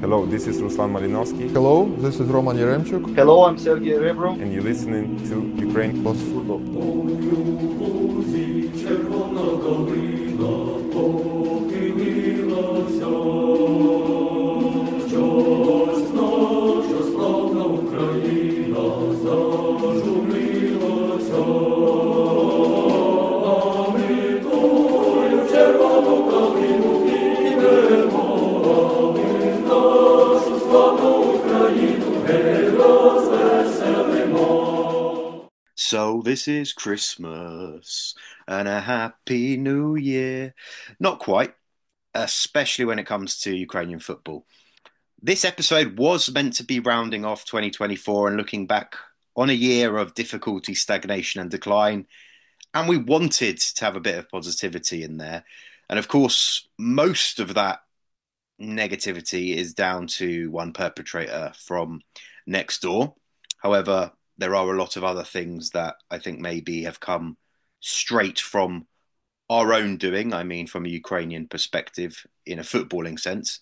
Hello, this is Ruslan Malinovsky. Hello, this is Roman Yaremchuk. Hello, I'm Sergey Rebro. And you're listening to Ukraine Plus Football. So this is Christmas and a happy new year. Not quite, especially when it comes to Ukrainian football. This episode was meant to be rounding off 2024 and looking back on a year of difficulty, stagnation and decline. And we wanted to have a bit of positivity in there. And of course, most of that negativity is down to one perpetrator from next door. However, there are a lot of other things that I think maybe have come straight from our own doing. I mean, from a Ukrainian perspective, in a footballing sense.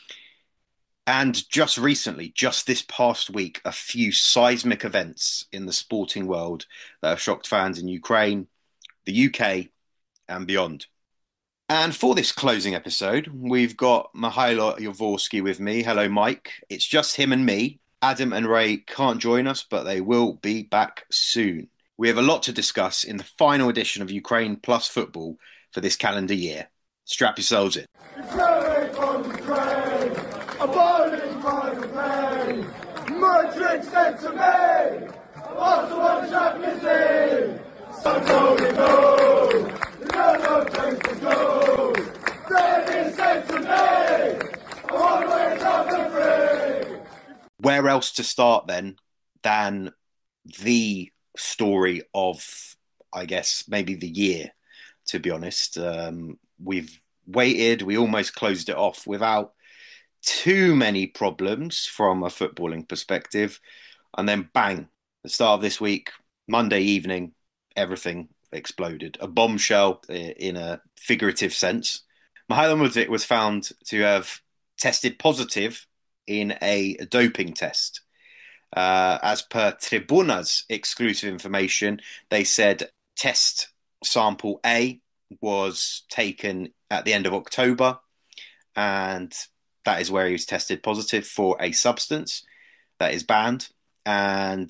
And just recently, just this past week, a few seismic events in the sporting world that have shocked fans in Ukraine, the UK, and beyond. And for this closing episode, we've got Mihailo Yavorskiy with me. Hello, Mike. It's just him and me. Adam and Ray can't join us, but they will be back soon. We have a lot to discuss in the final edition of Ukraine Plus Football for this calendar year. Strap yourselves in. Ukraine from Ukraine, abiding by the pain. Mudrick sent to me, after one Champions League. So we go, no place to go. Then he said to me, I want to wake up and free. Where else to start then than the story of, I guess, maybe the year, to be honest. We've waited, we almost closed it off without too many problems from a footballing perspective. And then bang, the start of this week, Monday evening, everything exploded. A bombshell in a figurative sense. Mihailo Mudryk was found to have tested positive in a doping test. As per Tribuna's exclusive information, they said test sample A was taken at the end of October, and that is where he was tested positive for a substance that is banned. And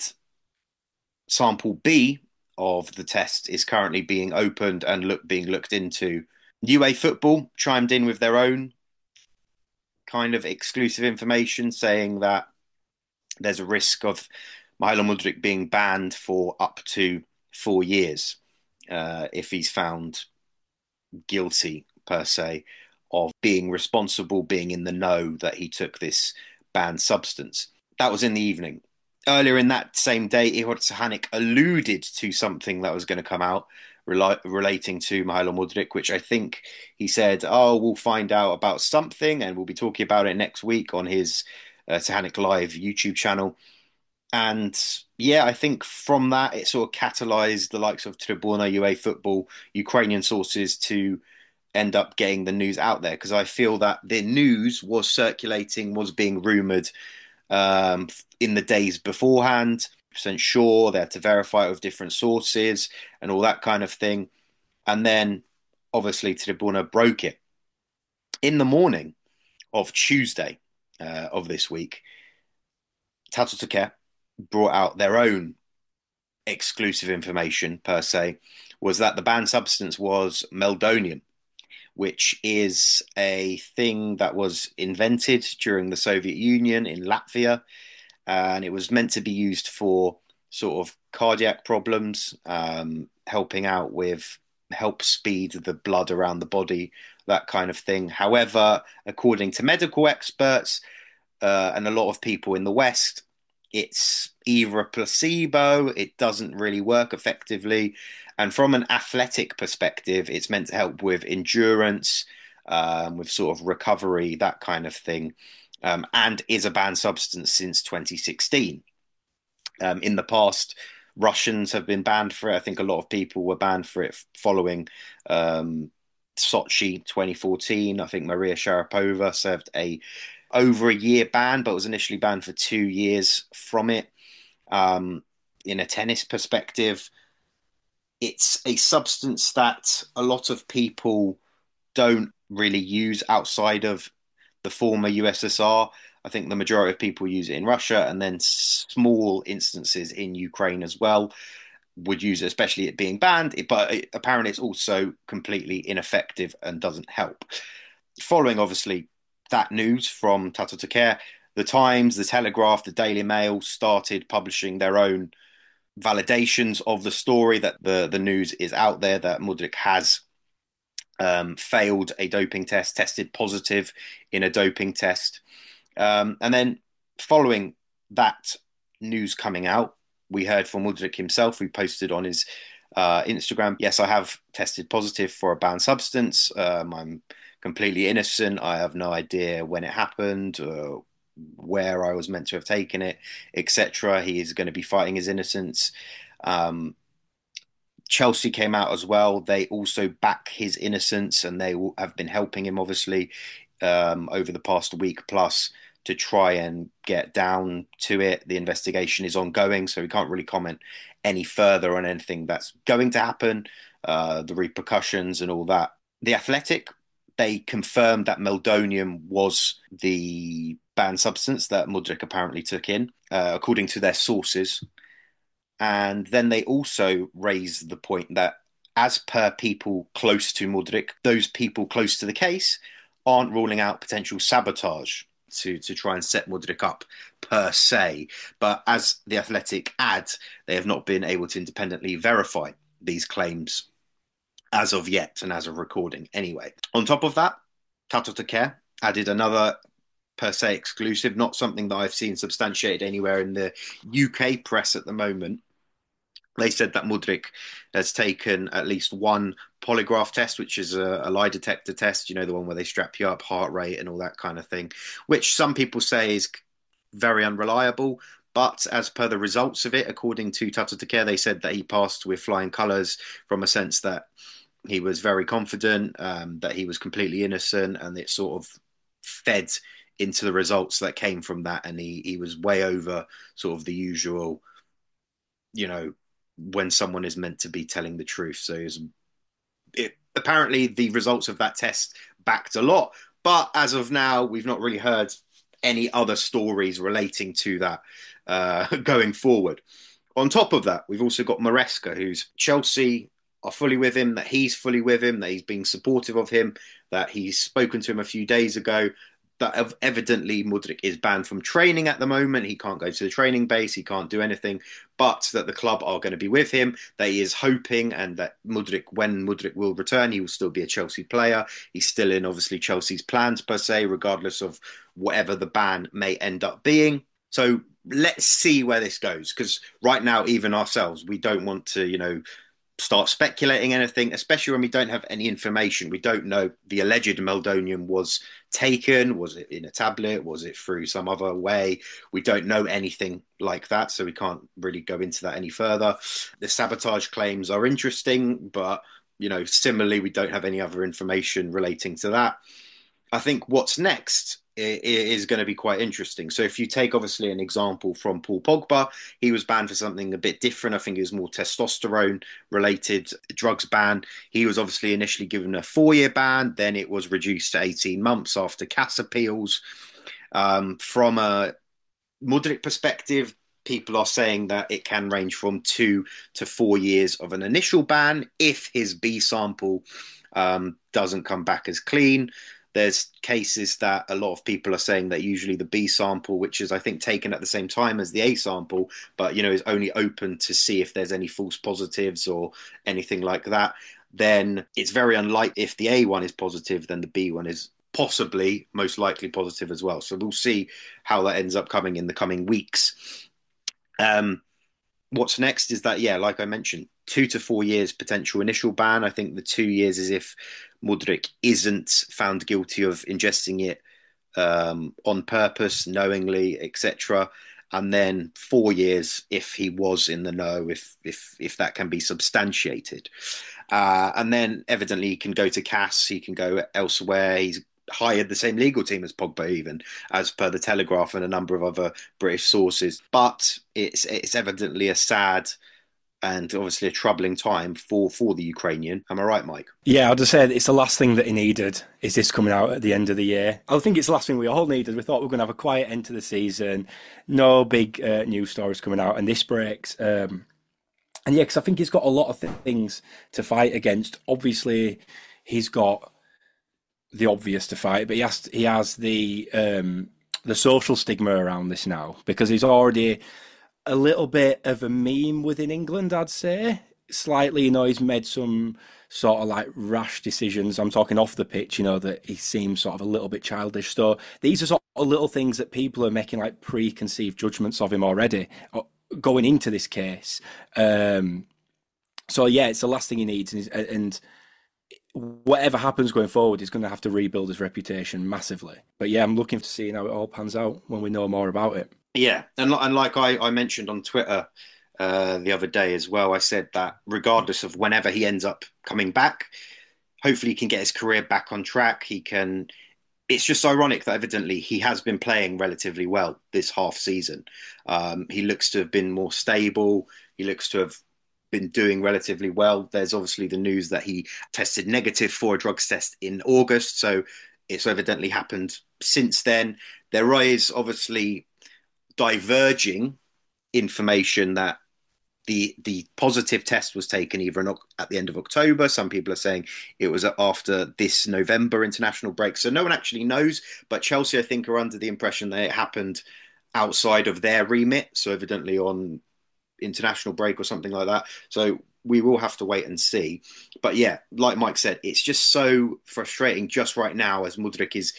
sample B of the test is currently being opened and being looked into. UA Football chimed in with their own kind of exclusive information saying that there's a risk of Mihailo Mudryk being banned for up to 4 years if he's found guilty, per se, of being responsible, being in the know that he took this banned substance. That was in the evening. Earlier in that same day, Ihor Tsahanic alluded to something that was going to come out relating to Mihailo Mudryk, which I think he said, we'll find out about something and we'll be talking about it next week on his Tsahanic Live YouTube channel. And yeah, I think from that, it sort of catalyzed the likes of Tribuna, UA Football, Ukrainian sources to end up getting the news out there, because I feel that the news was circulating, was being rumoured in the days beforehand. Percent sure, they had to verify it with different sources and all that kind of thing. And then obviously Tribuna broke it. In the morning of Tuesday of this week, Tato Tuker brought out their own exclusive information, per se, was that the banned substance was meldonium, which is a thing that was invented during the Soviet Union in Latvia. And it was meant to be used for sort of cardiac problems, helping out with help speed the blood around the body, that kind of thing. However, according to medical experts and a lot of people in the West, it's either a placebo, it doesn't really work effectively. And from an athletic perspective, it's meant to help with endurance, with sort of recovery, that kind of thing. And is a banned substance since 2016. In the past, Russians have been banned for it. I think a lot of people were banned for it following Sochi 2014. I think Maria Sharapova served a over a year ban, but was initially banned for 2 years from it. In a tennis perspective, it's a substance that a lot of people don't really use outside of the former USSR. I think the majority of people use it in Russia, and then small instances in Ukraine as well would use it, especially it being banned. But apparently, it's also completely ineffective and doesn't help. Following, obviously, that news from Tato Taker, the Times, the Telegraph, the Daily Mail started publishing their own validations of the story, that the news is out there that Mudryk has failed a doping test, tested positive in a doping test. And then following that news coming out, we heard from Mudryk himself, who posted on his Instagram, yes, I have tested positive for a banned substance. I'm completely innocent. I have no idea when it happened, where I was meant to have taken it, etc. He is going to be fighting his innocence. Chelsea came out as well. They also back his innocence, and they have been helping him, obviously, over the past week plus to try and get down to it. The investigation is ongoing, so we can't really comment any further on anything that's going to happen, the repercussions and all that. The Athletic, they confirmed that meldonium was the banned substance that Mudryk apparently took in, according to their sources. And then they also raised the point that, as per people close to Mudryk, those people close to the case aren't ruling out potential sabotage to try and set Mudryk up per se. But as the Athletic add, they have not been able to independently verify these claims as of yet, and as of recording anyway. On top of that, Tato Taker added another per se exclusive, not something that I've seen substantiated anywhere in the UK press at the moment. They said that Mudryk has taken at least one polygraph test, which is a lie detector test, you know, the one where they strap you up, heart rate and all that kind of thing, which some people say is very unreliable. But as per the results of it, according to Tato Taker, they said that he passed with flying colours, from a sense that he was very confident, that he was completely innocent, and it sort of fed into the results that came from that. And he was way over sort of the usual, you know, when someone is meant to be telling the truth. So apparently the results of that test backed a lot. But as of now, we've not really heard any other stories relating to that going forward. On top of that, we've also got Maresca, who's Chelsea are fully with him, that he's fully with him, that he's being supportive of him, that he's spoken to him a few days ago, that evidently Mudryk is banned from training at the moment. He can't go to the training base. He can't do anything, but that the club are going to be with him, that he is hoping, and that Mudryk, when Mudryk will return, he will still be a Chelsea player. He's still in, obviously, Chelsea's plans per se, regardless of whatever the ban may end up being. So let's see where this goes, because right now, even ourselves, we don't want to, you know, start speculating anything, especially when we don't have any information. We don't know the alleged meldonium was taken. Was it in a tablet? Was it through some other way? We don't know anything like that, so we can't really go into that any further. The sabotage claims are interesting, but, you know, similarly, we don't have any other information relating to that. I think what's next is going to be quite interesting. So if you take, obviously, an example from Paul Pogba, he was banned for something a bit different. I think it was more testosterone-related drugs ban. He was obviously initially given a 4-year ban. Then it was reduced to 18 months after CAS appeals. From a Mudryk perspective, people are saying that it can range from 2 to 4 years of an initial ban if his B sample doesn't come back as clean. There's cases that a lot of people are saying that usually the B sample, which is, I think, taken at the same time as the A sample, but, you know, is only open to see if there's any false positives or anything like that, then it's very unlikely. If the A one is positive, then the B one is possibly most likely positive as well. So we'll see how that ends up coming in the coming weeks. What's next is that, yeah, like I mentioned, 2 to 4 years potential initial ban. I think the 2 years is if Mudryk isn't found guilty of ingesting it on purpose, knowingly, etc. And then 4 years if he was in the know, if that can be substantiated. And then evidently he can go to CAS, he can go elsewhere. He's hired the same legal team as Pogba, even as per the Telegraph and a number of other British sources. But it's evidently a sad and obviously a troubling time for the Ukrainian. Am I right, Mike? Yeah, I'd just say it's the last thing that he needed. Is this coming out at the end of the year? I think it's the last thing we all needed. We thought we were going to have a quiet end to the season, no big news stories coming out, and this breaks. And yeah, because I think he's got a lot of things to fight against. Obviously, he's got the obvious to fight, but he has the social stigma around this now because he's already a little bit of a meme within England, I'd say. Slightly, he's made some sort of like rash decisions. I'm talking off the pitch, that he seems sort of a little bit childish. So these are sort of little things that people are making like preconceived judgments of him already going into this case. So yeah, it's the last thing he needs, and whatever happens going forward, he's going to have to rebuild his reputation massively. But yeah, I'm looking to see how it all pans out when we know more about it. Yeah, and like I mentioned on Twitter the other day as well, I said that regardless of whenever he ends up coming back, hopefully he can get his career back on track. He can. It's just ironic that evidently he has been playing relatively well this half season. He looks to have been more stable. He looks to have been doing relatively well. There's obviously the news that he tested negative for a drugs test in August, so it's evidently happened since then. There is obviously diverging information that the positive test was taken either at the end of October. Some people are saying it was after this November international break. So no one actually knows, but Chelsea, I think, are under the impression that it happened outside of their remit. So evidently on international break or something like that. So we will have to wait and see. But yeah, like Mike said, it's just so frustrating just right now as Mudryk is,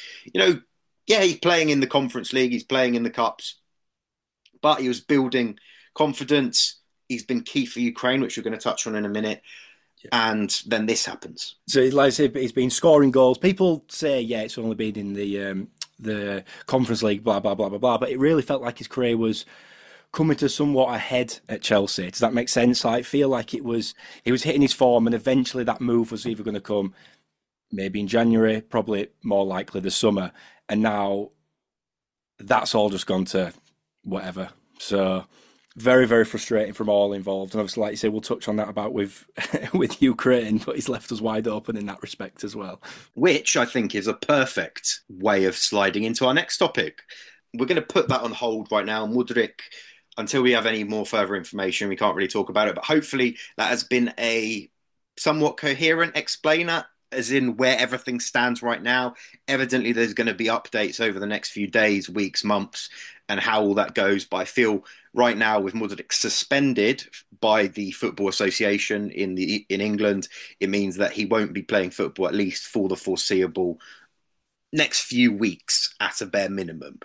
he's playing in the Conference League, he's playing in the Cups, but he was building confidence. He's been key for Ukraine, which we're going to touch on in a minute. Yeah. And then this happens. So, like I said, he's been scoring goals. People say, yeah, it's only been in the Conference League, blah, blah, blah, blah, blah. But it really felt like his career was coming to somewhat ahead at Chelsea. Does that make sense? I feel like he was hitting his form, and eventually that move was either going to come maybe in January, probably more likely the summer. And now that's all just gone to whatever. So very, very frustrating from all involved. And obviously, like you say, we'll touch on that about with Ukraine, but he's left us wide open in that respect as well. Which I think is a perfect way of sliding into our next topic. We're going to put that on hold right now. Mudryk, until we have any more further information, we can't really talk about it. But hopefully that has been a somewhat coherent explainer, as in where everything stands right now. Evidently, there's going to be updates over the next few days, weeks, months, and how all that goes. But I feel right now, with Mudryk suspended by the Football Association in England, it means that he won't be playing football, at least for the foreseeable next few weeks at a bare minimum.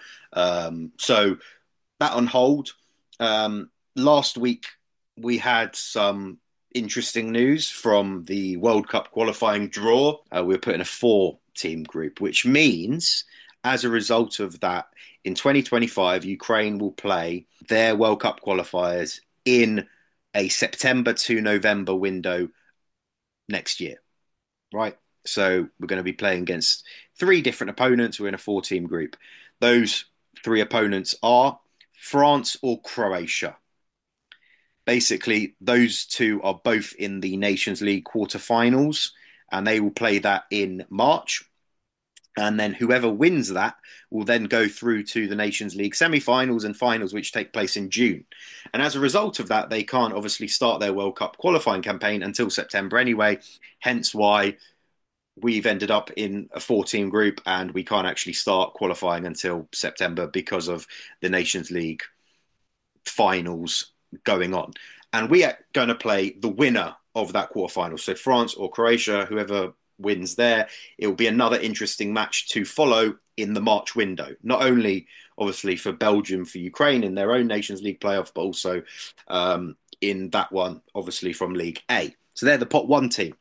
So that on hold. Last week, we had some interesting news from the World Cup qualifying draw. We were put in a 4-team group, which means as a result of that, in 2025, Ukraine will play their World Cup qualifiers in a September to November window next year, right? So we're going to be playing against 3 different opponents. We're in a 4-team group. Those 3 opponents are France or Croatia. Basically, those 2 are both in the Nations League quarterfinals, and they will play that in March. And then whoever wins that will then go through to the Nations League semi-finals and finals, which take place in June. And as a result of that, they can't obviously start their World Cup qualifying campaign until September anyway, hence why we've ended up in a 4-team group and we can't actually start qualifying until September because of the Nations League finals going on. And we are going to play the winner of that quarterfinal. So France or Croatia, whoever wins there, it will be another interesting match to follow in the March window. Not only, obviously, for Belgium, for Ukraine in their own Nations League playoff, but also in that one, obviously, from League A. So they're the Pot 1 team.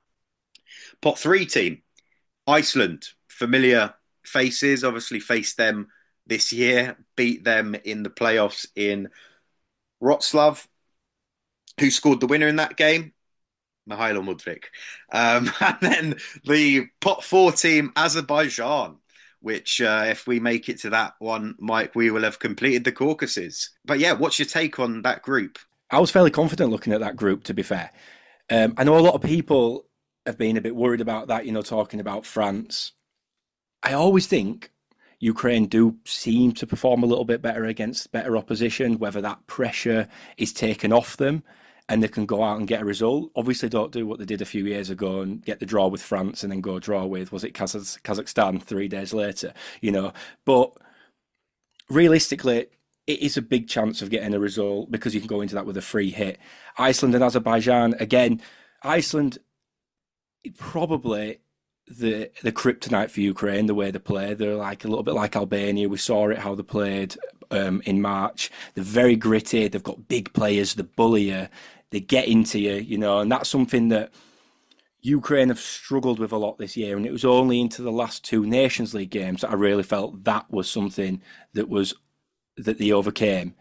Pot 3 team, Iceland, familiar faces, obviously faced them this year, beat them in the playoffs in Wrocław. Who scored the winner in that game? Mihailo Mudryk. And then the pot four team, Azerbaijan, which if we make it to that one, Mike, we will have completed the Caucasus. But yeah, what's your take on that group? I was fairly confident looking at that group, to be fair. I know a lot of people have been a bit worried about that, talking about France. I always think Ukraine do seem to perform a little bit better against better opposition, whether that pressure is taken off them and they can go out and get a result. Obviously, don't do what they did a few years ago and get the draw with France and then go draw with, was it Kazakhstan 3 days later, But realistically, it is a big chance of getting a result because you can go into that with a free hit. Iceland and Azerbaijan, again, Iceland probably the kryptonite for Ukraine, the way they play. They're like a little bit like Albania. We saw it how they played in March. They're very gritty. They've got big players. They bully you. They get into you, and that's something that Ukraine have struggled with a lot this year. And it was only into the last two Nations League games that I really felt that was something that they overcame.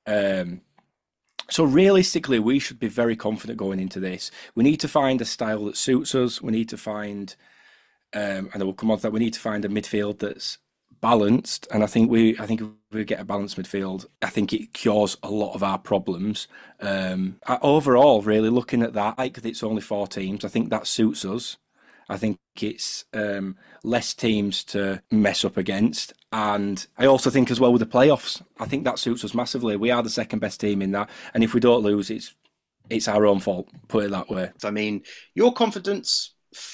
So realistically, we should be very confident going into this. We need to find a style that suits us. We need to find, and I will come on to that. We need to find a midfield that's balanced, and I think if we get a balanced midfield, I think it cures a lot of our problems. Overall, really looking at that, like it's only 4 teams, I think that suits us. I think it's less teams to mess up against. And I also think as well with the playoffs, I think that suits us massively. We are the second best team in that. And if we don't lose, it's our own fault, put it that way. I mean, your confidence,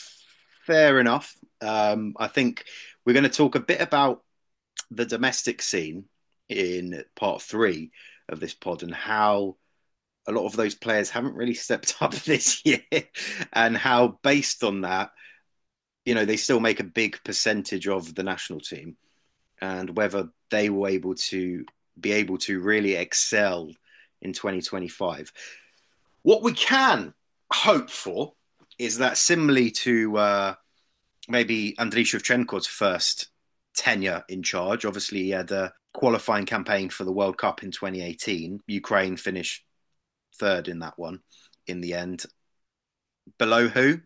fair enough. I think we're going to talk a bit about the domestic scene in part 3 of this pod and how a lot of those players haven't really stepped up this year and how based on that, they still make a big percentage of the national team and whether they were able to really excel in 2025. What we can hope for is that similarly to maybe Andriy Shevchenko's first tenure in charge, obviously he had a qualifying campaign for the World Cup in 2018. Ukraine finished 3rd in that one in the end. Below who?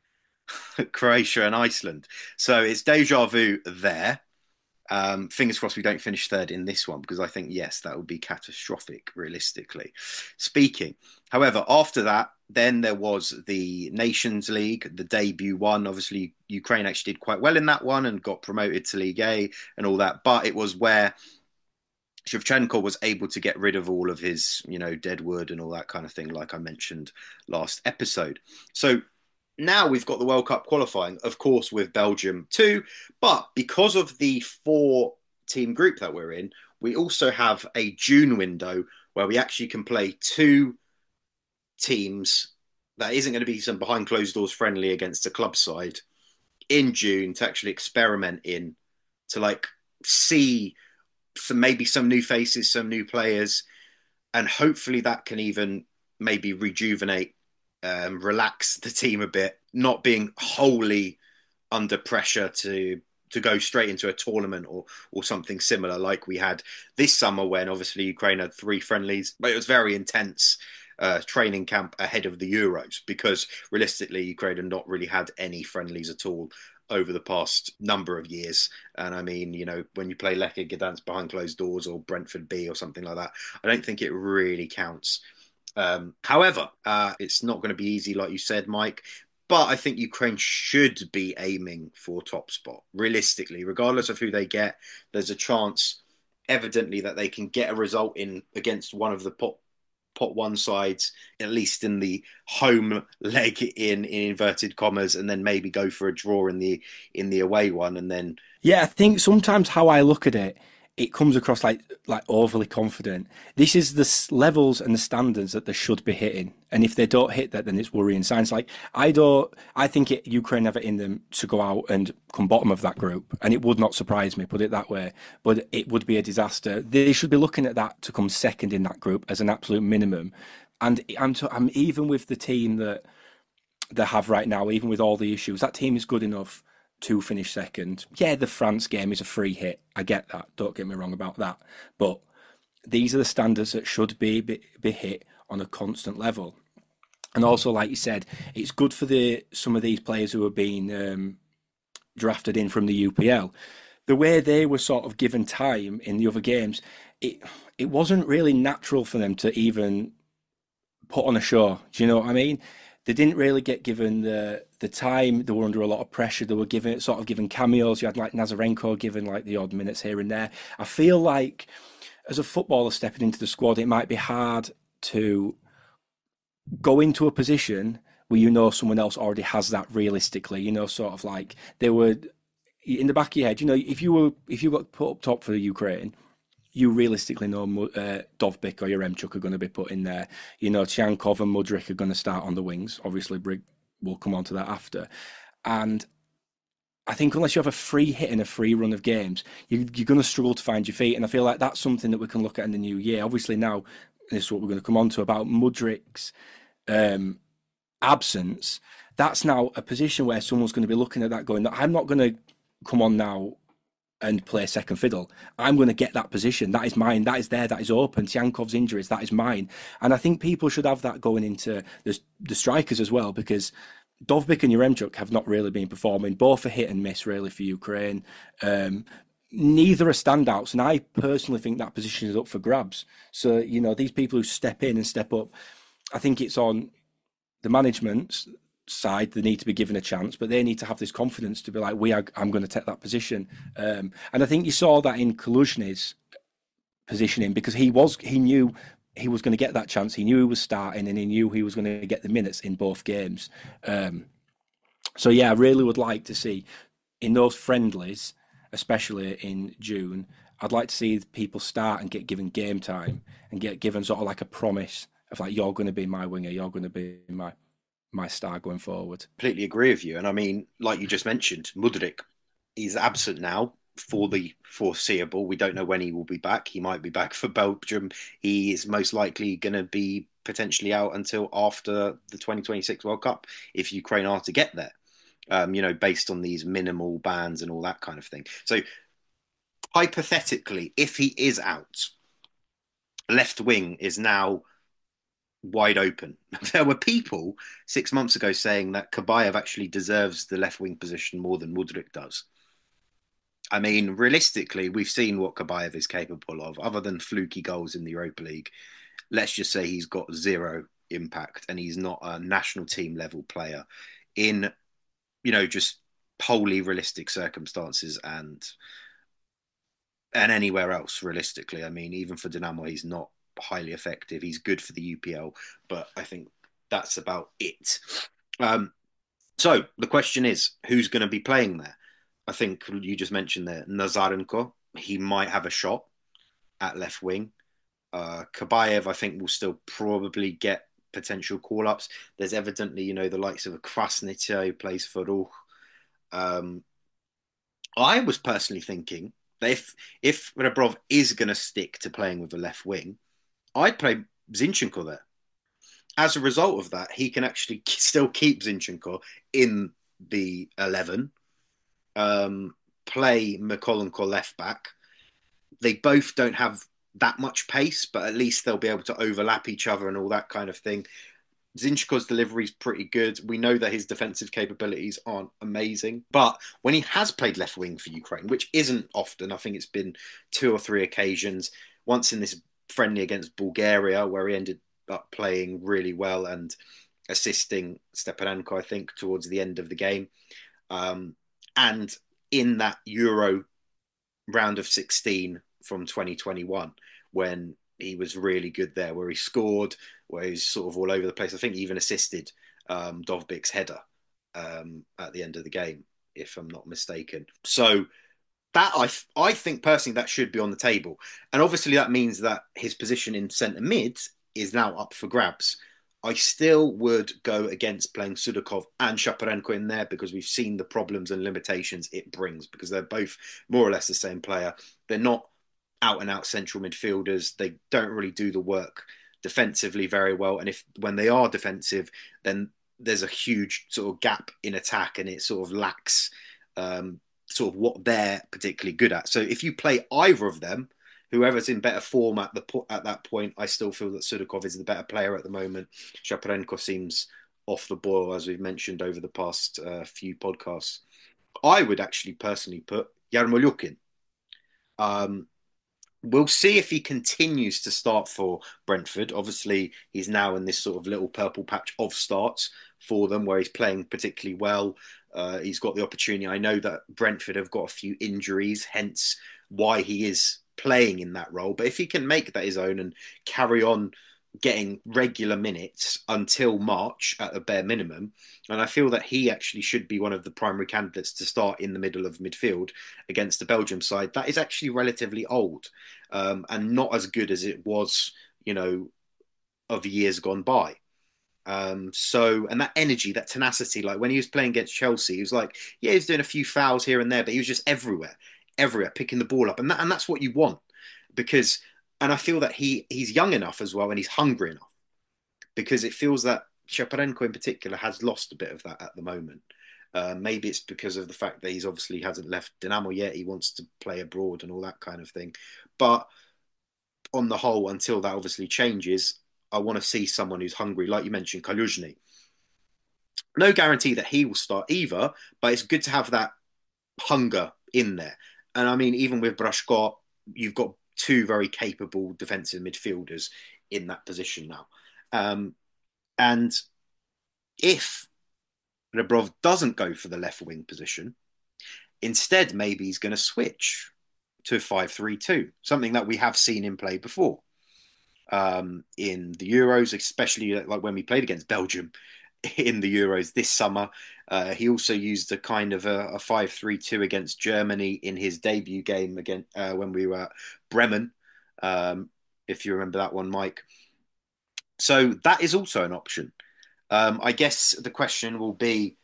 Croatia and Iceland. So it's deja vu there. Fingers crossed we don't finish 3rd in this one because I think, yes, that would be catastrophic, realistically speaking. However, after that, then there was the Nations League, the debut one. Obviously, Ukraine actually did quite well in that one and got promoted to League A and all that. But it was where Shevchenko was able to get rid of all of his, dead wood and all that kind of thing, like I mentioned last episode. So now we've got the World Cup qualifying, of course, with Belgium too. But because of the 4-team group that we're in, we also have a June window where we actually can play 2 teams that isn't going to be some behind closed doors friendly against a club side in June to actually experiment in, to see some new faces, some new players, and hopefully that can even maybe rejuvenate, relax the team a bit, not being wholly under pressure to go straight into a tournament or something similar like we had this summer when obviously Ukraine had 3 friendlies, but it was very intense training camp ahead of the Euros because realistically Ukraine had not really had any friendlies at all over the past number of years. And I mean, when you play Lech Gdansk behind closed doors or Brentford B or something like that, I don't think it really counts. However, it's not going to be easy, like you said, Mike, but I think Ukraine should be aiming for top spot. Realistically, regardless of who they get, there's a chance evidently that they can get a result in against one of the pot 1 sides, at least in the home leg in inverted commas, and then maybe go for a draw in the away one. And then I think sometimes how I look at it, it comes across like overly confident. This is the levels and the standards that they should be hitting, and if they don't hit that, then it's worrying signs. I think Ukraine have it in them to go out and come bottom of that group, and it would not surprise me, put it that way. But it would be a disaster. They should be looking at that to come second in that group as an absolute minimum. And I'm even with the team that they have right now, even with all the issues, that team is good enough to finish second. Yeah, the France game is a free hit. I get that. Don't get me wrong about that. But these are the standards that should be hit on a constant level. And also, like you said, it's good for some of these players who are being drafted in from the UPL. The way they were sort of given time in the other games, it wasn't really natural for them to even put on a show. Do you know what I mean? They didn't really get given the time. They were under a lot of pressure. They were given cameos. You had like Nazarenko given like the odd minutes here and there. I feel like as a footballer stepping into the squad, it might be hard to go into a position where you know someone else already has that realistically. You know, sort of like they were in the back of your head. You know, if you got put up top for Ukraine, you realistically know Dovbyk or Yaremchuk are going to be put in there. You know, Tchankov and Mudryk are going to start on the wings. Obviously, Brig will come on to that after. And I think unless you have a free hit and a free run of games, you're going to struggle to find your feet. And I feel like that's something that we can look at in the new year. Obviously, now this is what we're going to come on to about Mudryk's absence. That's now a position where someone's going to be looking at that going, I'm not going to come on now and play second fiddle. I'm going to get that position. That is mine. That is there. That is open. Tchankov's injuries, that is mine. And I think people should have that going into the strikers as well, because Dovbyk and Yaremchuk have not really been performing. Both are hit and miss, really, for Ukraine. Neither are standouts. And I personally think that position is up for grabs. So, you know, these people who step in and step up, I think it's on the management's side. They need to be given a chance, but they need to have this confidence to be like, I'm going to take that position. And I think you saw that in Kaluzhny's positioning, because he knew he was going to get that chance. He knew he was starting, and he knew he was going to get the minutes in both games. So yeah, I really would like to see in those friendlies, especially in June, I'd like to see people start and get given game time and get given sort of like a promise of like, you're going to be my winger, you're going to be my star going forward. Completely agree with you. And I mean, like you just mentioned, Mudryk is absent now for the foreseeable. We don't know when he will be back. He might be back for Belgium. He is most likely going to be potentially out until after the 2026 World Cup, if Ukraine are to get there, you know, based on these minimal bans and all that kind of thing. So hypothetically, if he is out, left wing is now wide open. There were people 6 months ago saying that Kabayev actually deserves the left wing position more than Mudryk does. I mean, realistically, we've seen what Kabayev is capable of. Other than fluky goals in the Europa League, let's just say he's got zero impact, and he's not a national team level player in, you know, just wholly realistic circumstances and anywhere else realistically. I mean, even for Dynamo, he's not highly effective. He's good for the UPL, but I think that's about it. So the question is, who's going to be playing there? I think you just mentioned there, Nazarenko. He might have a shot at left wing. Kabayev, I think, will still probably get potential call-ups. There's evidently, you know, the likes of a Krasnitsa who plays for Ruch. I was personally thinking that if Rebrov is going to stick to playing with the left wing, I'd play Zinchenko there. As a result of that, he can actually still keep Zinchenko in the 11, play Mykolenko left back. They both don't have that much pace, but at least they'll be able to overlap each other and all that kind of thing. Zinchenko's delivery is pretty good. We know that his defensive capabilities aren't amazing, but when he has played left wing for Ukraine, which isn't often, I think it's been 2 or 3 occasions, once in this friendly against Bulgaria, where he ended up playing really well and assisting Stepanenko, I think, towards the end of the game. And in that Euro round of 16 from 2021, when he was really good there, where he scored, where he's sort of all over the place. I think he even assisted Dovbyk's header at the end of the game, if I'm not mistaken. So that I think personally that should be on the table. And obviously that means that his position in centre mid is now up for grabs. I still would go against playing Sudakov and Shaparenko in there, because we've seen the problems and limitations it brings, because they're both more or less the same player. They're not out and out central midfielders. They don't really do the work defensively very well. And when they are defensive, then there's a huge sort of gap in attack, and it sort of lacks sort of what they're particularly good at. So if you play either of them, whoever's in better form at that point, I still feel that Sudakov is the better player at the moment. Shaparenko seems off the boil, as we've mentioned over the past few podcasts. I would actually personally put Yarmolyukin. We'll see if he continues to start for Brentford. Obviously, he's now in this sort of little purple patch of starts for them where he's playing particularly well. He's got the opportunity. I know that Brentford have got a few injuries, hence why he is playing in that role. But if he can make that his own and carry on getting regular minutes until March at a bare minimum, and I feel that he actually should be one of the primary candidates to start in the middle of midfield against the Belgium side that is actually relatively old and not as good as it was, of years gone by. And that energy, that tenacity, like when he was playing against Chelsea, he was like, he was doing a few fouls here and there, but he was just everywhere, picking the ball up. And that's what you want, because, and I feel that he's young enough as well, and he's hungry enough, because it feels that Shaparenko in particular has lost a bit of that at the moment. Maybe it's because of the fact that he's obviously hasn't left Dinamo yet. He wants to play abroad and all that kind of thing. But on the whole, until that obviously changes, I want to see someone who's hungry, like you mentioned, Kaluzhny. No guarantee that he will start either, but it's good to have that hunger in there. And I mean, even with Brashko, you've got two very capable defensive midfielders in that position now. And if Rebrov doesn't go for the left wing position, instead, maybe he's going to switch to 5-3-2, something that we have seen him play before in the Euros, especially like when we played against Belgium in the Euros this summer. He also used a kind of a 5-3-2 against Germany in his debut game again when we were at Bremen, if you remember that one, Mike. So that is also an option. I guess the question will be,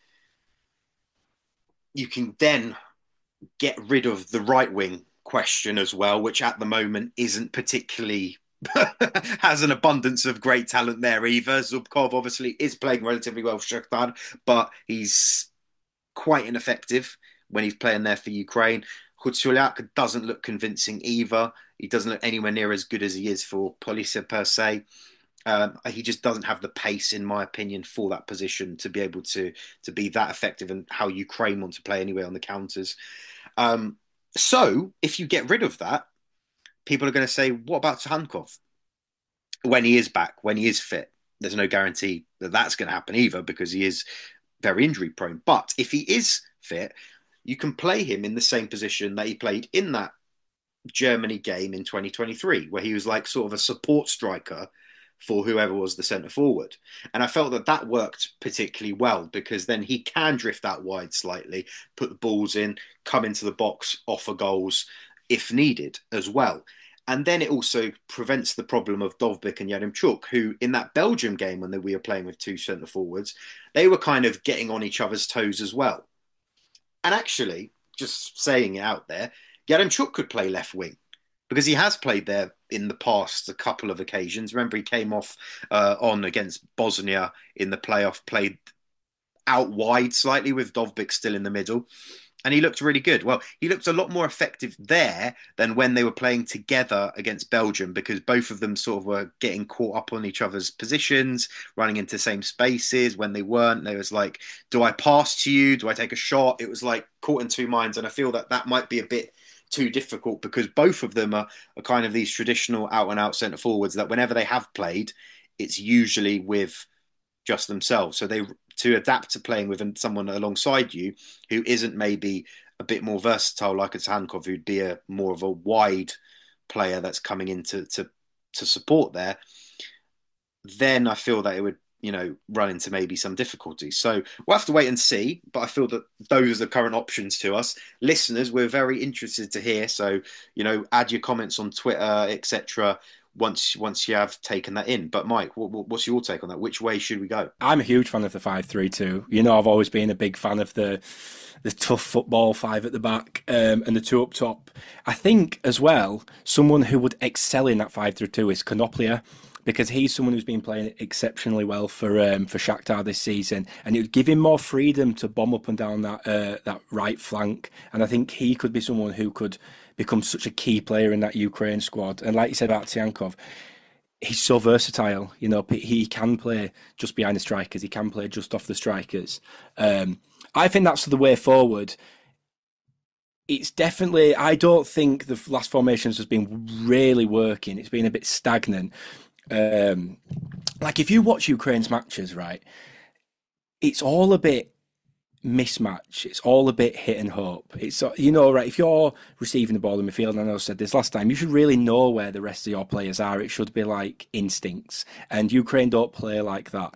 you can then get rid of the right wing question as well, which at the moment isn't particularly has an abundance of great talent there either. Zubkov obviously is playing relatively well for Shakhtar, but he's quite ineffective when he's playing there for Ukraine. Hutzulyak doesn't look convincing either. He doesn't look anywhere near as good as he is for Police per se. He just doesn't have the pace, in my opinion, for that position to be able to be that effective and how Ukraine want to play anyway on the counters. So if you get rid of that, people are going to say, what about Tsahankov? When he is back, when he is fit, there's no guarantee that that's going to happen either, because he is very injury prone. But if he is fit, you can play him in the same position that he played in that Germany game in 2023, where he was like sort of a support striker for whoever was the centre forward. And I felt that worked particularly well, because then he can drift out wide slightly, put the balls in, come into the box, offer goals if needed as well. And then it also prevents the problem of Dovbyk and Yaremchuk, who in that Belgium game when we were playing with two centre forwards, they were kind of getting on each other's toes as well. And actually, just saying it out there, Yaremchuk could play left wing, because he has played there in the past a couple of occasions. Remember, he came off on against Bosnia in the playoff, played out wide slightly with Dovbyk still in the middle, and he looked really good. Well, he looked a lot more effective there than when they were playing together against Belgium, because both of them sort of were getting caught up on each other's positions, running into the same spaces. When they weren't, they was like, do I pass to you? Do I take a shot? It was like caught in two minds, and I feel that might be a bit too difficult, because both of them are kind of these traditional out-and-out centre forwards that whenever they have played, it's usually with just themselves. So to adapt to playing with someone alongside you who isn't maybe a bit more versatile, like a Tsahankov, who'd be more of a wide player that's coming in to support there, then I feel that it would, run into maybe some difficulties. So we'll have to wait and see, but I feel that those are the current options to us. Listeners, we're very interested to hear. So, add your comments on Twitter, etc. once you have taken that in. But Mike, what's your take on that? Which way should we go? I'm a huge fan of the 5-3-2. I've always been a big fan of the tough football, five at the back and the two up top. I think as well, someone who would excel in that 5-3-2 is Konoplia, because he's someone who's been playing exceptionally well for Shakhtar this season, and it would give him more freedom to bomb up and down that right flank. And I think he could be someone who could becomes such a key player in that Ukraine squad. And like you said about Tiankov, he's so versatile. You know, he can play just behind the strikers. He can play just off the strikers. I think that's the way forward. It's definitely, I don't think the last formations has been really working. It's been a bit stagnant. Like if you watch Ukraine's matches, right, it's all a bit mismatch. It's all a bit hit and hope. It's, you know, right, if you're receiving the ball in midfield, and I know I said this last time, you should really know where the rest of your players are. It should be like instincts. And Ukraine don't play like that.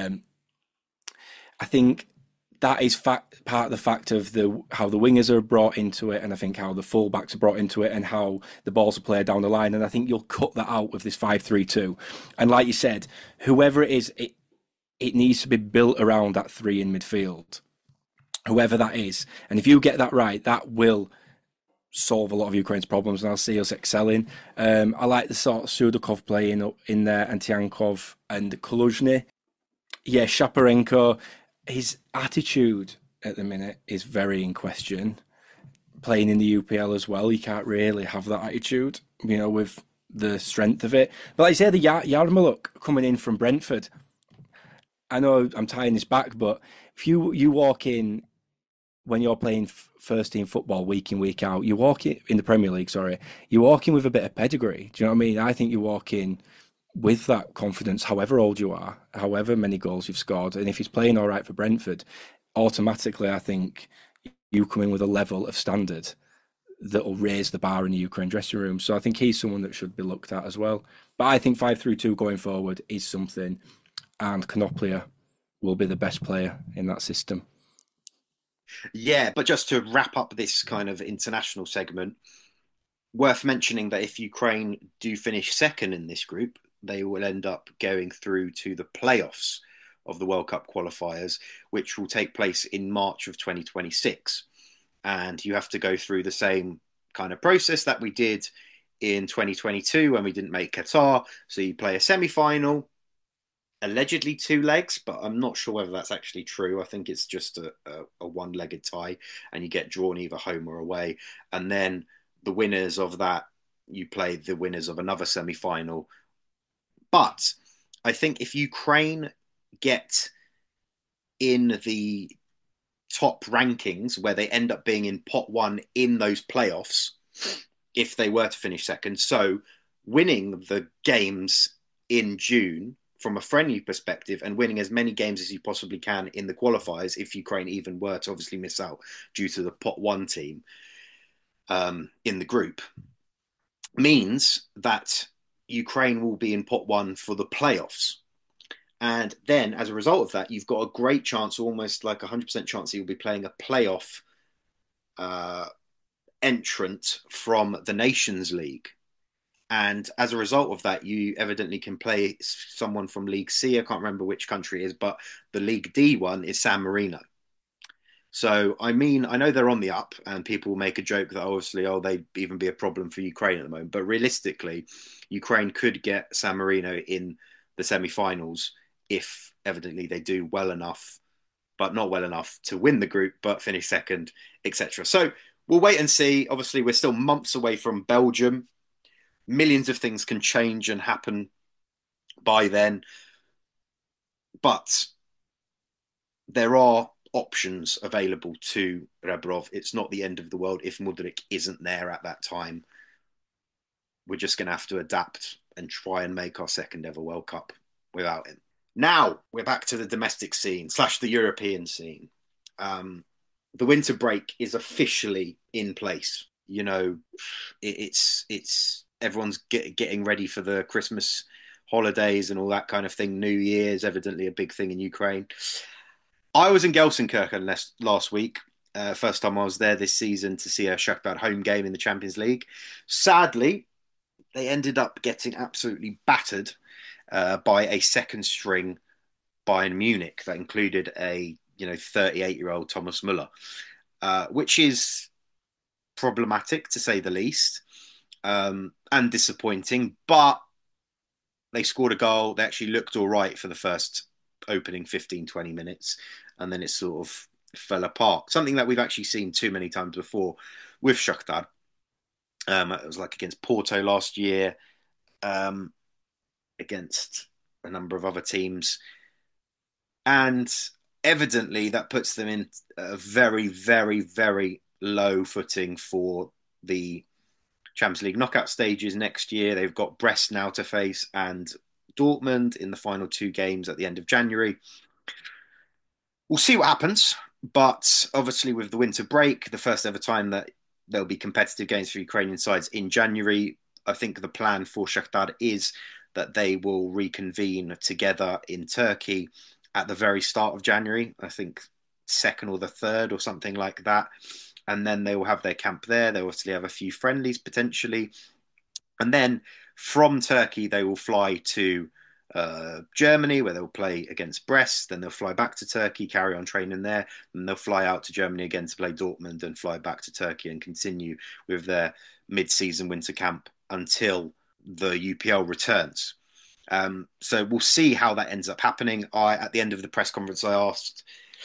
I think that is part of the fact of how the wingers are brought into it, and I think how the fullbacks are brought into it, and how the balls are played down the line. And I think you'll cut that out with this 5-3-2. And like you said, whoever it is, it needs to be built around that three in midfield, whoever that is. And if you get that right, that will solve a lot of Ukraine's problems, and I'll see us excelling. I like the sort of Sudakov playing in there, and Tiankov and Kaluzhny. Yeah, Shaparenko. His attitude at the minute is very in question. Playing in the UPL as well, you can't really have that attitude, you know, with the strength of it. But like I say, the Yarmouk coming in from Brentford, I know I'm tying this back, but if you walk in when you're playing first team football week in, week out, you walk in the Premier League, you walk in with a bit of pedigree. Do you know what I mean? I think you walk in with that confidence, however old you are, however many goals you've scored. And if he's playing all right for Brentford, automatically I think you come in with a level of standard that will raise the bar in the Ukraine dressing room. So I think he's someone that should be looked at as well. But I think 5-3-2 going forward is something, and Konoplia will be the best player in that system. Yeah, but just to wrap up this kind of international segment, worth mentioning that if Ukraine do finish second in this group, they will end up going through to the playoffs of the World Cup qualifiers, which will take place in March of 2026. And you have to go through the same kind of process that we did in 2022 when we didn't make Qatar. So you play a semi-final, allegedly 2 legs, but I'm not sure whether that's actually true. I think it's just a one-legged tie, and you get drawn either home or away. And then the winners of that, you play the winners of another semi-final. But I think if Ukraine get in the top rankings, where they end up being in pot 1 in those playoffs, if they were to finish second, so winning the games in June from a friendly perspective, and winning as many games as you possibly can in the qualifiers, if Ukraine even were to obviously miss out due to the pot 1 team in the group, means that Ukraine will be in pot 1 for the playoffs. And then as a result of that, you've got a great chance, almost like 100% chance, that you'll be playing a playoff entrant from the Nations League. And as a result of that, you evidently can play someone from League C. I can't remember which country it is, but the League D one is San Marino. So, I mean, I know they're on the up, and people will make a joke that obviously, they'd even be a problem for Ukraine at the moment. But realistically, Ukraine could get San Marino in the semi-finals if evidently they do well enough, but not well enough to win the group, but finish second, etc. So we'll wait and see. Obviously, we're still months away from Belgium. Millions of things can change and happen by then. But there are options available to Rebrov. It's not the end of the world if Mudryk isn't there at that time. We're just going to have to adapt and try and make our second ever World Cup without him. Now we're back to the domestic scene / the European scene. The winter break is officially in place. You know, it's everyone's getting ready for the Christmas holidays and all that kind of thing. New Year's evidently a big thing in Ukraine. I was in Gelsenkirchen last week. First time I was there this season to see a Shakhtar home game in the Champions League. Sadly, they ended up getting absolutely battered by a second string Bayern Munich that included a 38-year-old Thomas Müller, which is problematic to say the least, and disappointing. But they scored a goal. They actually looked all right for the first opening 15-20 minutes, and then it sort of fell apart. Something that we've actually seen too many times before with Shakhtar. It was like against Porto last year, um, against a number of other teams. And evidently that puts them in a very, very, very low footing for the Champions League knockout stages next year. They've got Brest now to face and Dortmund in the final two games at the end of January. We'll see what happens, but obviously with the winter break, the first ever time that there'll be competitive games for Ukrainian sides in January, I think the plan for Shakhtar is that they will reconvene together in Turkey at the very start of January. I think second or the third or something like that. And then they will have their camp there. They will obviously have a few friendlies potentially. And then from Turkey, they will fly to Germany, where they'll play against Brest. Then they'll fly back to Turkey, carry on training there. And they'll fly out to Germany again to play Dortmund and fly back to Turkey and continue with their mid-season winter camp until the UPL returns. So we'll see how that ends up happening. At the end of the press conference, I asked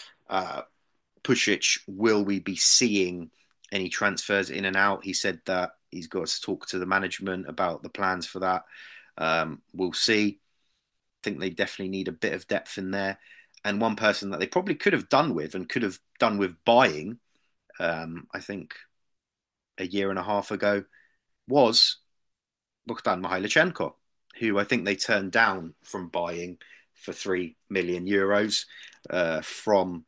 Pusic, will we be seeing any transfers in and out? He said that he's got to talk to the management about the plans for that. We'll see. I think they definitely need a bit of depth in there. And one person that they probably could have done with and could have done with buying, I think a year and a half ago, was Bogdan Mihailichenko, who I think they turned down from buying for 3 million euros from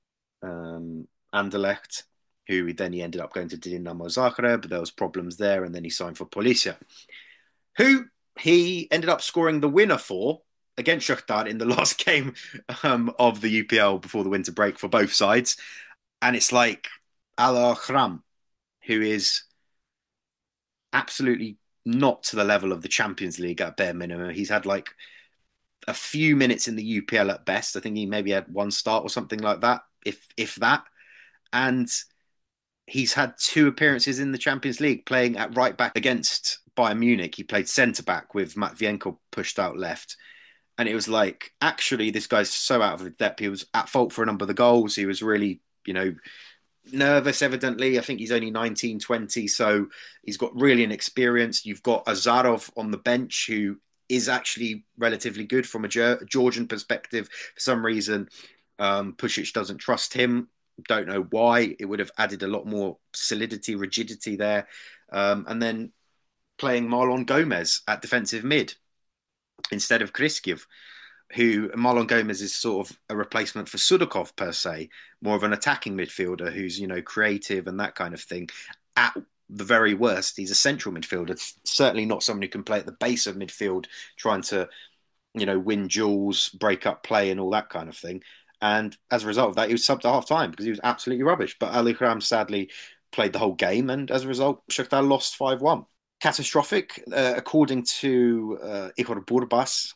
Anderlecht, who then he ended up going to Dinamo Zagreb, but there was problems there, and then he signed for Policia, who he ended up scoring the winner for against Shakhtar in the last game of the UPL before the winter break for both sides. And it's like Al Khram, who is absolutely not to the level of the Champions League at bare minimum. He's had like a few minutes in the UPL at best. I think he maybe had one start or something like that, if that. And he's had 2 appearances in the Champions League playing at right back against Bayern Munich. He played centre back with Matvienko pushed out left. And it was like, actually, this guy's so out of the depth. He was at fault for a number of the goals. He was really, nervous, evidently. I think he's only 19, 20. So he's got really inexperienced. You've got Azarov on the bench, who is actually relatively good from a Georgian perspective. For some reason, Pusic doesn't trust him. Don't know why. It would have added a lot more solidity, rigidity there. And then playing Marlon Gomez at defensive mid instead of Kriskiev, who Marlon Gomez is sort of a replacement for Sudakov per se, more of an attacking midfielder who's, creative and that kind of thing. At the very worst, he's a central midfielder, certainly not someone who can play at the base of midfield, trying to, win duels, break up play and all that kind of thing. And as a result of that, he was subbed at half time because he was absolutely rubbish. But Ali Kram sadly played the whole game, and as a result, Shakhtar lost 5-1. Catastrophic, according to Ihor Burbas.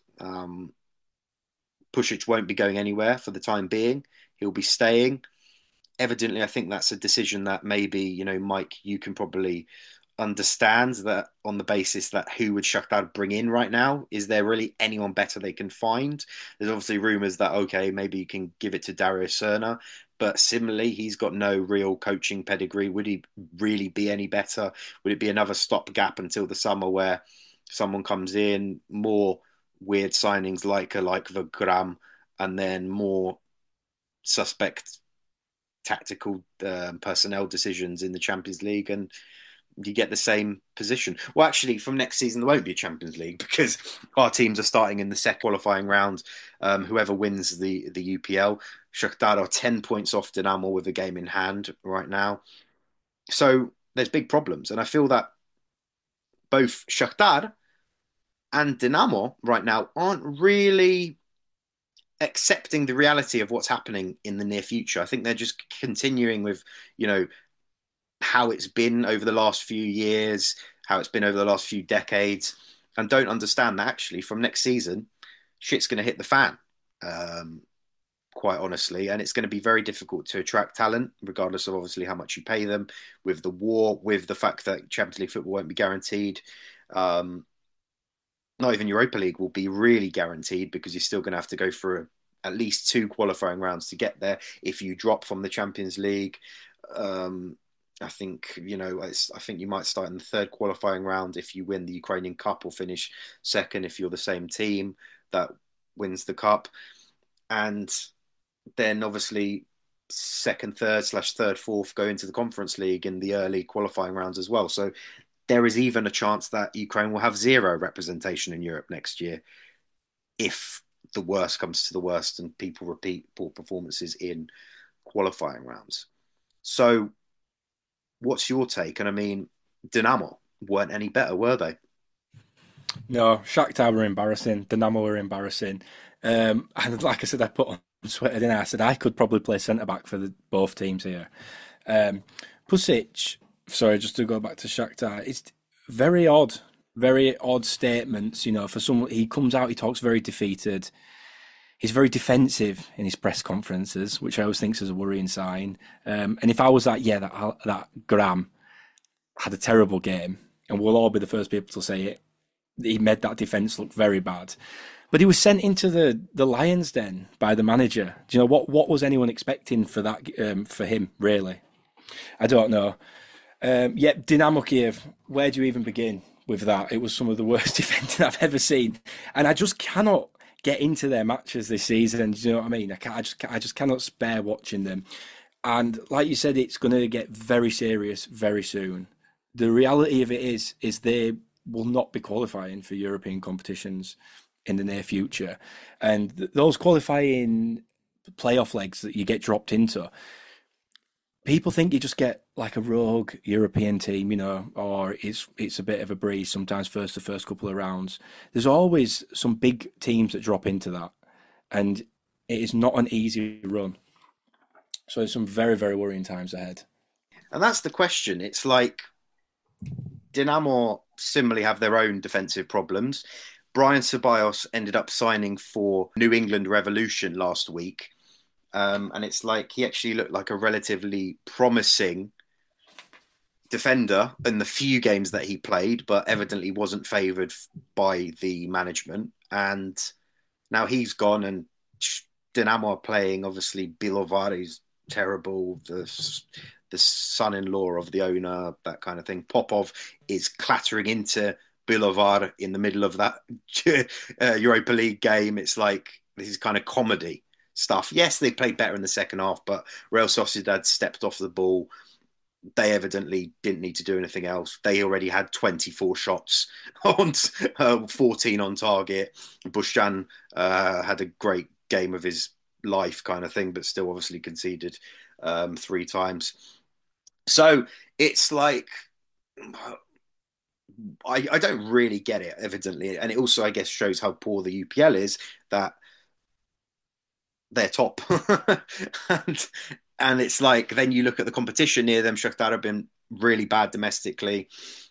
Pusic won't be going anywhere for the time being. He'll be staying. Evidently, I think that's a decision that maybe, Mike, you can probably understand, that on the basis that who would Shakhtar bring in right now? Is there really anyone better they can find? There's obviously rumours that, okay, maybe you can give it to Dario Serna, but similarly, he's got no real coaching pedigree. Would he really be any better? Would it be another stopgap until the summer where someone comes in, more weird signings like the Gram, and then more suspect tactical personnel decisions in the Champions League, and you get the same position? Well, actually, from next season, there won't be a Champions League because our teams are starting in the second qualifying round. Whoever wins the UPL, Shakhtar are 10 points off Dinamo with a game in hand right now. So there's big problems. And I feel that both Shakhtar and Dinamo right now aren't really accepting the reality of what's happening in the near future. I think they're just continuing with, how it's been over the last few years, how it's been over the last few decades, and don't understand that actually from next season, shit's going to hit the fan, quite honestly. And it's going to be very difficult to attract talent, regardless of obviously how much you pay them, with the war, with the fact that Champions League football won't be guaranteed. Not even Europa League will be really guaranteed, because you're still going to have to go through at least 2 qualifying rounds to get there if you drop from the Champions League. I think, I think you might start in the third qualifying round if you win the Ukrainian Cup, or finish second if you're the same team that wins the cup. And then obviously second, third slash third, fourth go into the Conference League in the early qualifying rounds as well. So there is even a chance that Ukraine will have zero representation in Europe next year if the worst comes to the worst and people repeat poor performances in qualifying rounds. So what's your take? And I mean, Dynamo weren't any better, were they? No, Shakhtar were embarrassing. Dynamo were embarrassing. And like I said, I put on Twitter, and I said I could probably play centre back for both teams here. Pusic, sorry, just to go back to Shakhtar, it's very odd statements. For someone, he comes out, he talks very defeated. He's very defensive in his press conferences, which I always think is a worrying sign. And if I was that Graham had a terrible game, and we'll all be the first people to say it, he made that defence look very bad. But he was sent into the Lions' Den by the manager. Do you know what was anyone expecting for that for him, really? I don't know. Dynamo Kiev, where do you even begin with that? It was some of the worst defending I've ever seen. And I just cannot get into their matches this season. Do you know what I mean? I just cannot spare watching them. And like you said, it's going to get very serious very soon. The reality of it is they will not be qualifying for European competitions in the near future. And those qualifying playoff legs that you get dropped into, people think you just get like a rogue European team, or it's a bit of a breeze sometimes the first couple of rounds. There's always some big teams that drop into that, and it is not an easy run. So there's some very, very worrying times ahead. And that's the question. It's like Dynamo similarly have their own defensive problems. Brian Ceballos ended up signing for New England Revolution last week. And it's like he actually looked like a relatively promising defender in the few games that he played, but evidently wasn't favoured by the management. And now he's gone, and Dynamo are playing, obviously, Bilovar is terrible, the son-in-law of the owner, that kind of thing. Popov is clattering into Bilovar in the middle of that Europa League game. It's like, this is kind of comedy stuff. Yes, they played better in the second half, but Real Sociedad stepped off the ball. They evidently didn't need to do anything else. They already had 24 shots on 14 on target. Bushjan had a great game of his life kind of thing, but still obviously conceded 3 times. So it's like, I don't really get it, evidently. And it also, I guess, shows how poor the UPL is, that they're top. and it's like, then you look at the competition near them. Shakhtar have been really bad domestically.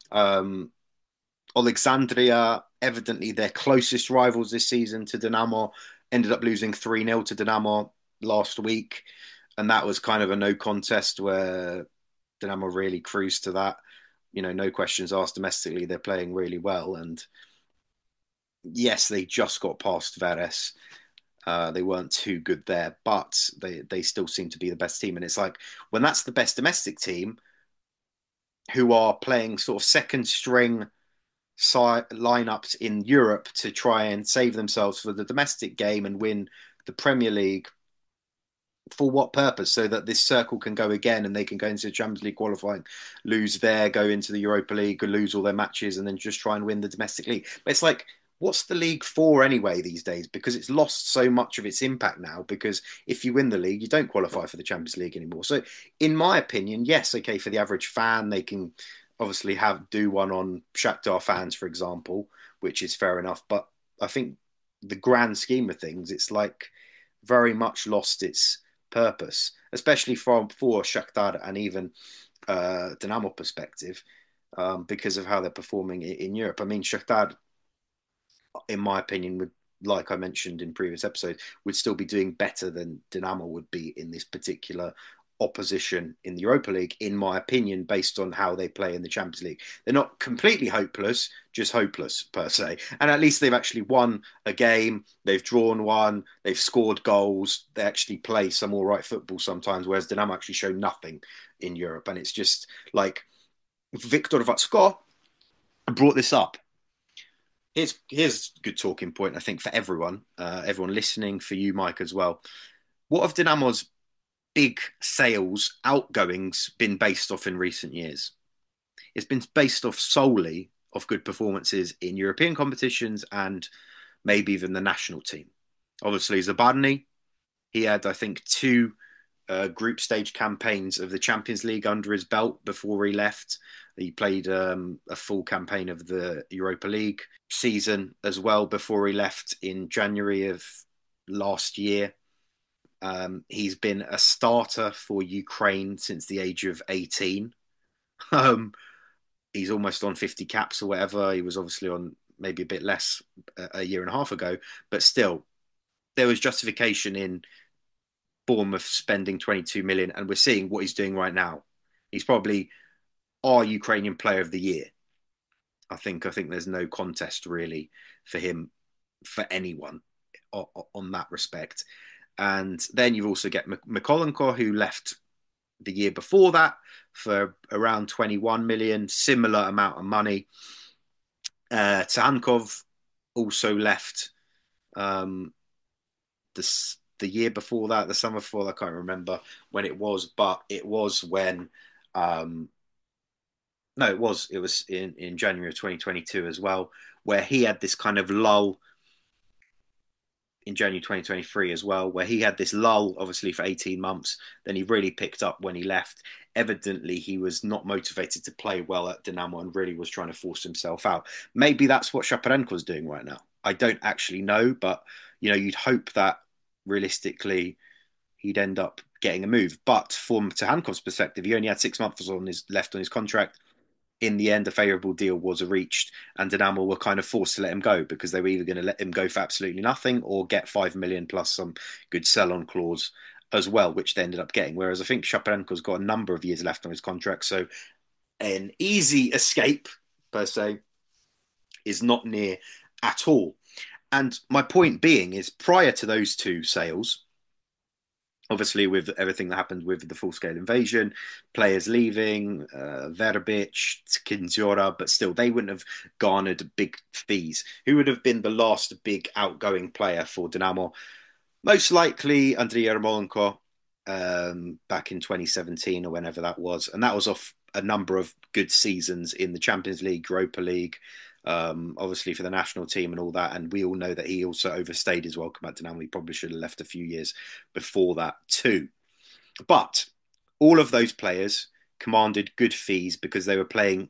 Alexandria, evidently their closest rivals this season to Dynamo, ended up losing 3-0 to Dynamo last week. And that was kind of a no contest where Dynamo really cruised to that. No questions asked domestically. They're playing really well. And yes, they just got past Veres. They weren't too good there, but they still seem to be the best team. And it's like, when that's the best domestic team, who are playing sort of second string lineups in Europe to try and save themselves for the domestic game and win the Premier League, for what purpose? So that this circle can go again and they can go into the Champions League qualifying, lose there, go into the Europa League, lose all their matches, and then just try and win the domestic league. But it's like, what's the league for anyway these days? Because it's lost so much of its impact now, because if you win the league, you don't qualify for the Champions League anymore. So in my opinion, yes, okay, for the average fan, they can obviously do one on Shakhtar fans, for example, which is fair enough. But I think the grand scheme of things, it's like very much lost its purpose, especially for Shakhtar and even Dynamo perspective, because of how they're performing in Europe. I mean, Shakhtar, in my opinion, would, like I mentioned in previous episodes, would still be doing better than Dynamo would be in this particular opposition in the Europa League, in my opinion, based on how they play in the Champions League. They're not completely hopeless, just hopeless per se. And at least they've actually won a game, they've drawn one, they've scored goals, they actually play some all right football sometimes, whereas Dynamo actually show nothing in Europe. And it's just like Victor Vatsko brought this up. Here's a good talking point, I think, for everyone listening, for you, Mike, as well. What have Dynamo's big sales outgoings been based off in recent years? It's been based off solely of good performances in European competitions and maybe even the national team. Obviously, Zabarny, he had, I think, 2 group stage campaigns of the Champions League under his belt before he left. He played a full campaign of the Europa League season as well before he left in January of last year. He's been a starter for Ukraine since the age of 18. He's almost on 50 caps or whatever. He was obviously on maybe a bit less a year and a half ago, but still, there was justification in Bournemouth spending 22 million, and we're seeing what he's doing right now. He's probably our Ukrainian player of the year. I think there's no contest really for him, for anyone on that respect. And then you've also got Mykolenko, who left the year before that for around 21 million, similar amount of money. Tsahankov also left the year before that, the summer before, I can't remember when it was, but it was when it was in January of 2022 as well, where he had this kind of lull in January 2023 as well, where he had this lull, obviously, for 18 months. Then he really picked up when he left. Evidently, he was not motivated to play well at Dynamo and really was trying to force himself out. Maybe that's what Shaparenko's doing right now. I don't actually know, but you'd hope that realistically he'd end up getting a move. But from Tsahankov's perspective, he only had 6 months left on his contract. In the end, a favourable deal was reached, and Dynamo were kind of forced to let him go because they were either going to let him go for absolutely nothing or get 5 million plus some good sell-on clause as well, which they ended up getting. Whereas I think Shaparenko's got a number of years left on his contract, so an easy escape, per se, is not near at all. And my point being is, prior to those 2 sales, obviously with everything that happened with the full-scale invasion, players leaving, Verbic, Kinzora, but still, they wouldn't have garnered big fees. Who would have been the last big outgoing player for Dynamo? Most likely Andriy Yarmolenko back in 2017 or whenever that was. And that was off a number of good seasons in the Champions League, Europa League, obviously for the national team and all that. And we all know that he also overstayed his welcome at Dynamo. He probably should have left a few years before that too. But all of those players commanded good fees because they were playing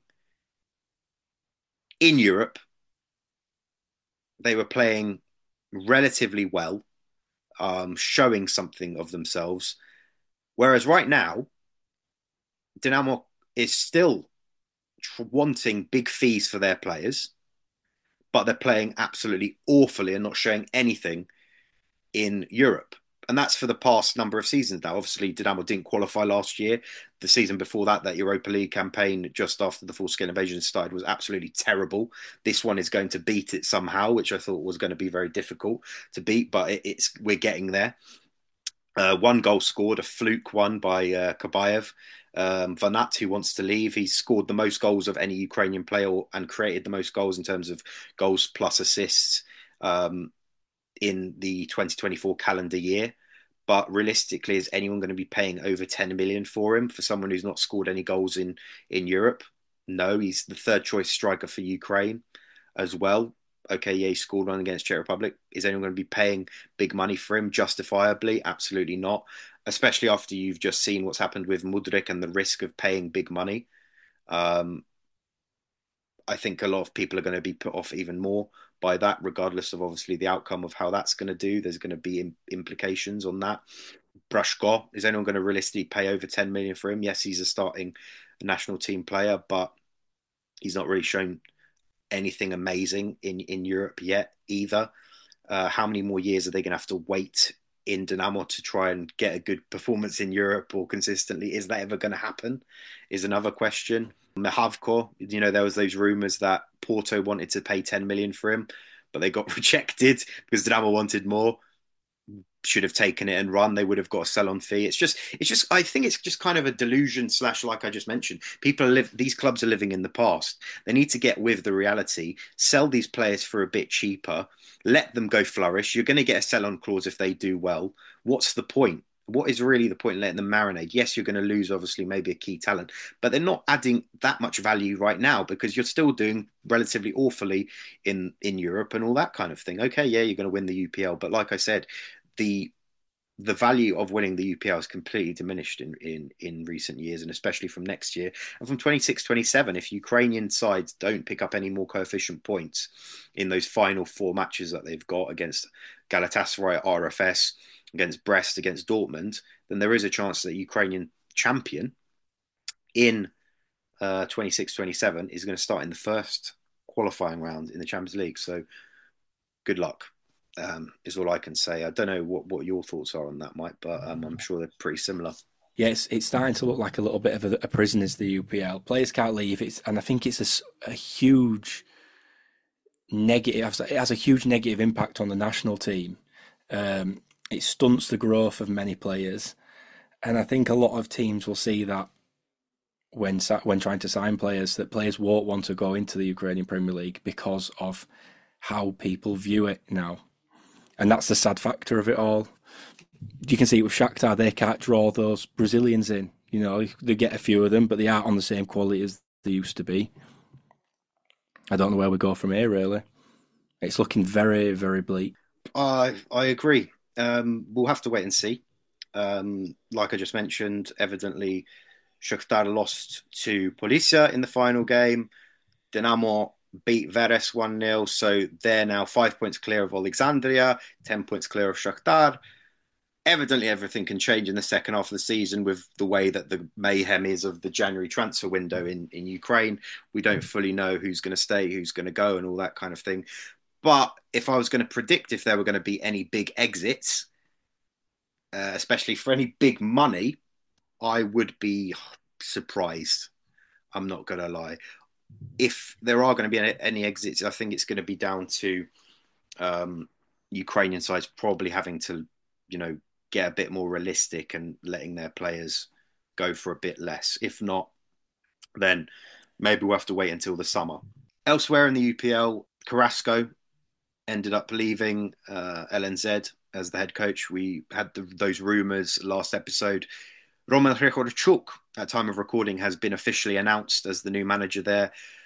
in Europe. They were playing relatively well, showing something of themselves. Whereas right now, Dynamo is still wanting big fees for their players, but they're playing absolutely awfully and not showing anything in Europe. And that's for the past number of seasons now. Obviously, Dynamo didn't qualify last year. The season before that, that Europa League campaign just after the full-scale invasion started was absolutely terrible. This one is going to beat it somehow, which I thought was going to be very difficult to beat, but we're getting there. 1 goal scored, a fluke one by Kabayev. Vanat, who wants to leave, he's scored the most goals of any Ukrainian player and created the most goals in terms of goals plus assists in the 2024 calendar year. But realistically, is anyone going to be paying over 10 million for him, for someone who's not scored any goals in Europe? No, he's the 3rd choice striker for Ukraine as well. Okay, yeah, he scored one against Czech Republic. Is anyone going to be paying big money for him justifiably? Absolutely not. Especially after you've just seen what's happened with Mudryk and the risk of paying big money. I think a lot of people are going to be put off even more by that, regardless of obviously the outcome of how that's going to do. There's going to be implications on that. Brashko, is anyone going to realistically pay over 10 million for him? Yes, he's a starting national team player, but he's not really shown anything amazing in Europe yet either. How many more years are they going to have to wait in Dynamo to try and get a good performance in Europe or consistently. Is that ever going to happen? Is another question. Mehavko, there was those rumours that Porto wanted to pay 10 million for him, but they got rejected because Dynamo wanted more. Should have taken it and run. They would have got a sell-on fee. It's just. I think it's just kind of a delusion / like I just mentioned. These clubs are living in the past. They need to get with the reality. Sell these players for a bit cheaper. Let them go flourish. You're going to get a sell-on clause if they do well. What's the point? What is really the point in letting them marinate? Yes, you're going to lose, obviously, maybe a key talent, but they're not adding that much value right now because you're still doing relatively awfully in Europe and all that kind of thing. Okay, yeah, you're going to win the UPL, but like I said, the value of winning the UPL is completely diminished in recent years, and especially from next year and from 26-27. If Ukrainian sides don't pick up any more coefficient points in those final 4 matches that they've got against Galatasaray, RFS, against Brest, against Dortmund, then there is a chance that Ukrainian champion in 26-27 is going to start in the first qualifying round in the Champions League. So good luck. Is all I can say. I don't know what your thoughts are on that, Mike, but I'm sure they're pretty similar. Yes, it's starting to look like a little bit of a prison is the UPL. Players can't leave. And I think it's a huge negative. It has a huge negative impact on the national team. It stunts the growth of many players, and I think a lot of teams will see that when trying to sign players, that players won't want to go into the Ukrainian Premier League because of how people view it now. And that's the sad factor of it all. You can see it with Shakhtar. They can't draw those Brazilians in. They get a few of them, but they aren't on the same quality as they used to be. I don't know where we go from here, really. It's looking very, very bleak. I agree. We'll have to wait and see. Like I just mentioned, evidently, Shakhtar lost to Policia in the final game. Dynamo beat Veres 1-0, so they're now 5 points clear of Alexandria, 10 points clear of Shakhtar. Evidently, everything can change in the second half of the season with the way that the mayhem is of the January transfer window in Ukraine. We don't fully know who's going to stay, who's going to go, and all that kind of thing. But if I was going to predict if there were going to be any big exits, especially for any big money, I would be surprised. I'm not going to lie. If there are going to be any exits, I think it's going to be down to Ukrainian sides probably having to, get a bit more realistic and letting their players go for a bit less. If not, then maybe we'll have to wait until the summer. Elsewhere in the UPL, Carrasco ended up leaving LNZ as the head coach. We had those rumours last episode. Roman Hrychorchuk, at time of recording, has been officially announced as the new manager there.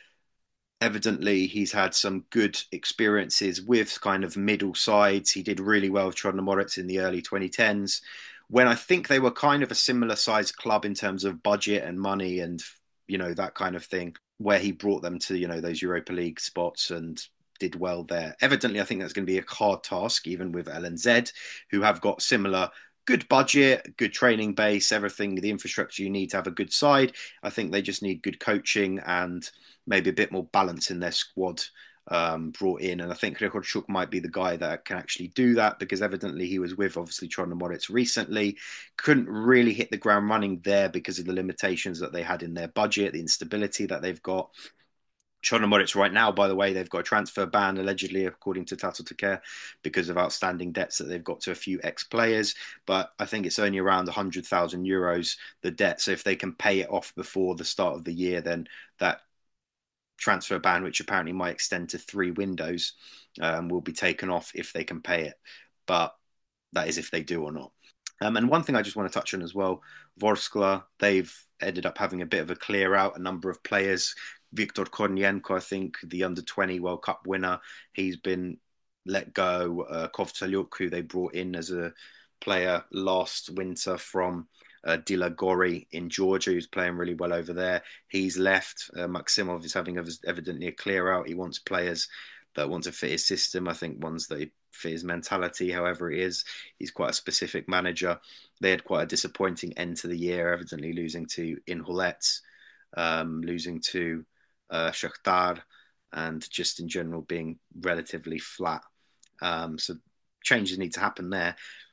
Evidently, he's had some good experiences with kind of middle sides. He did really well with Chornomorets in the early 2010s, when I think they were kind of a similar size club in terms of budget and money and, that kind of thing, where he brought them to, those Europa League spots and did well there. Evidently, I think that's going to be a hard task, even with LNZ, who have got similar good budget, good training base, everything, the infrastructure you need to have a good side. I think they just need good coaching and maybe a bit more balance in their squad brought in. And I think Hrychorchuk might be the guy that can actually do that, because evidently he was with, obviously, Chornomorets recently. Couldn't really hit the ground running there because of the limitations that they had in their budget, the instability that they've got. Chornomorets right now, by the way, they've got a transfer ban, allegedly, according to Tato Teker, because of outstanding debts that they've got to a few ex-players. But I think it's only around 100,000 euros, the debt. So if they can pay it off before the start of the year, then that transfer ban, which apparently might extend to 3 windows, will be taken off if they can pay it. But that is if they do or not. And one thing I just want to touch on as well, Vorskla, they've ended up having a bit of a clear out, a number of players. Viktor Kornienko, I think, the under-20 World Cup winner, he's been let go. Kovtaliuk, who they brought in as a player last winter from Dila Gori in Georgia, who's playing really well over there, he's left. Maximov is having evidently a clear out. He wants players that want to fit his system. I think ones that fit his mentality, however it is. He's quite a specific manager. They had quite a disappointing end to the year, evidently losing to Inhulet, losing to Shakhtar, and just in general being relatively flat. So changes need to happen there.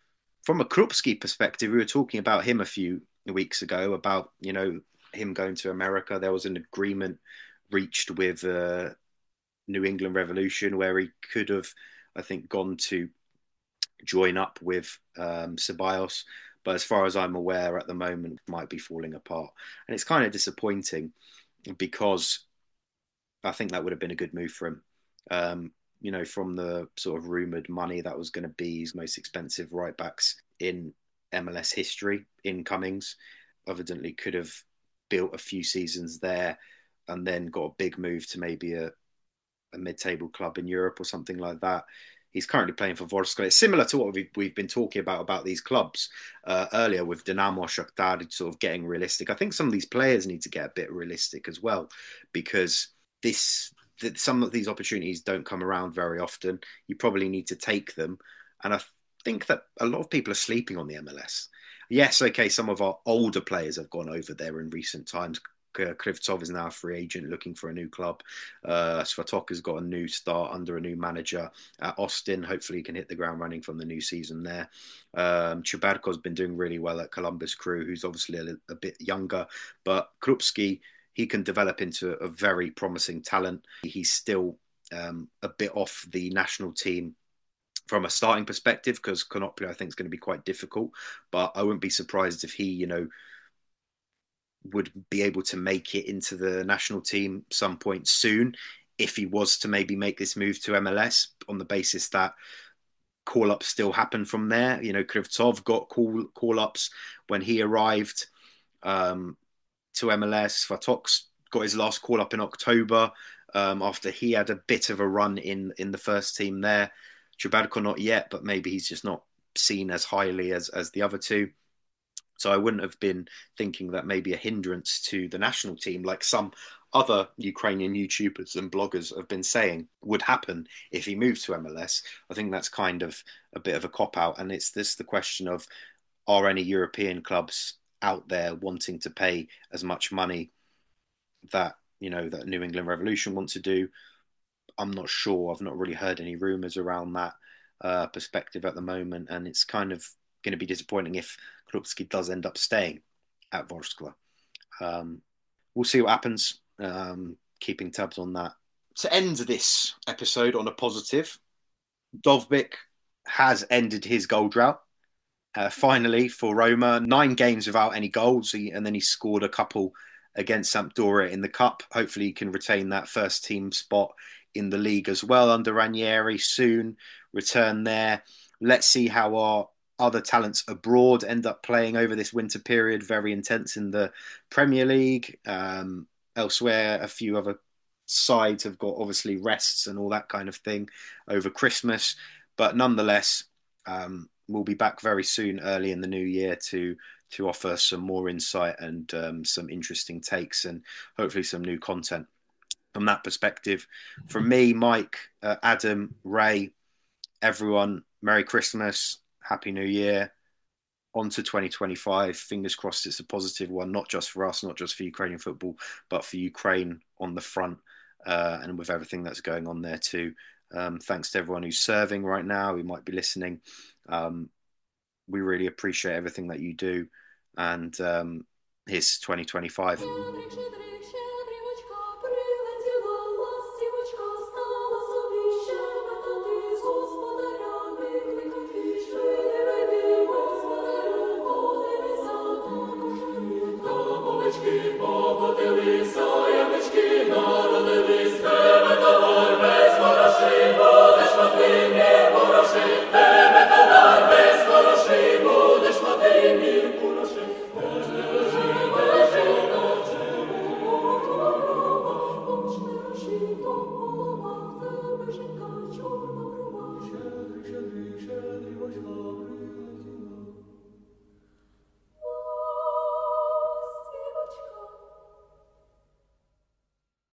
from a Krupski perspective, we were talking about him a few weeks ago about, him going to America. There was an agreement reached with New England Revolution where he could have, I think, gone to join up with Ceballos. But as far as I'm aware at the moment, might be falling apart. And it's kind of disappointing because I think that would have been a good move for him. From the sort of rumoured money that was going to be his most expensive right backs in MLS history, in Cummings, evidently could have built a few seasons there and then got a big move to maybe a mid-table club in Europe or something like that. He's currently playing for Vorskla. It's similar to what we've been talking about these clubs earlier with Dinamo, Shakhtar, sort of getting realistic. I think some of these players need to get a bit realistic as well, because some of these opportunities don't come around very often. You probably need to take them. And I think that a lot of people are sleeping on the MLS. Yes, okay, some of our older players have gone over there in recent times. Krivtsov is now a free agent looking for a new club. Svatok has got a new start under a new manager at Austin. Hopefully he can hit the ground running from the new season there. Chubarko's been doing really well at Columbus Crew, who's obviously a bit younger. But Krupski, he can develop into a very promising talent. He's still a bit off the national team from a starting perspective because Konoplia, I think, is going to be quite difficult. But I wouldn't be surprised if he, would be able to make it into the national team some point soon if he was to maybe make this move to MLS on the basis that call-ups still happen from there. Krivtsov got call-ups when he arrived to MLS. Fatok's got his last call-up in October after he had a bit of a run in the first team there. Chubarko not yet, but maybe he's just not seen as highly as the other two. So I wouldn't have been thinking that maybe a hindrance to the national team, like some other Ukrainian YouTubers and bloggers have been saying, would happen if he moved to MLS. I think that's kind of a bit of a cop-out. And it's the question of, are any European clubs out there wanting to pay as much money that, that New England Revolution want to do? I'm not sure. I've not really heard any rumours around that perspective at the moment. And it's kind of going to be disappointing if Krupski does end up staying at Vorskla. We'll see what happens, keeping tabs on that. To end this episode on a positive, Dovbyk has ended his goal drought. Finally, for Roma, 9 games without any goals, and then he scored a couple against Sampdoria in the Cup. Hopefully he can retain that first team spot in the league as well under Ranieri soon, return there. Let's see how our other talents abroad end up playing over this winter period, very intense in the Premier League. Elsewhere, a few other sides have got obviously rests and all that kind of thing over Christmas. But nonetheless, we'll be back very soon, early in the new year, to offer some more insight and some interesting takes and hopefully some new content from that perspective. From me, Mike, Adam, Ray, everyone, Merry Christmas. Happy New Year. On to 2025. Fingers crossed it's a positive one, not just for us, not just for Ukrainian football, but for Ukraine on the front and with everything that's going on there too. Thanks to everyone who's serving right now, who might be listening. We really appreciate everything that you do. And here's 2025. Don't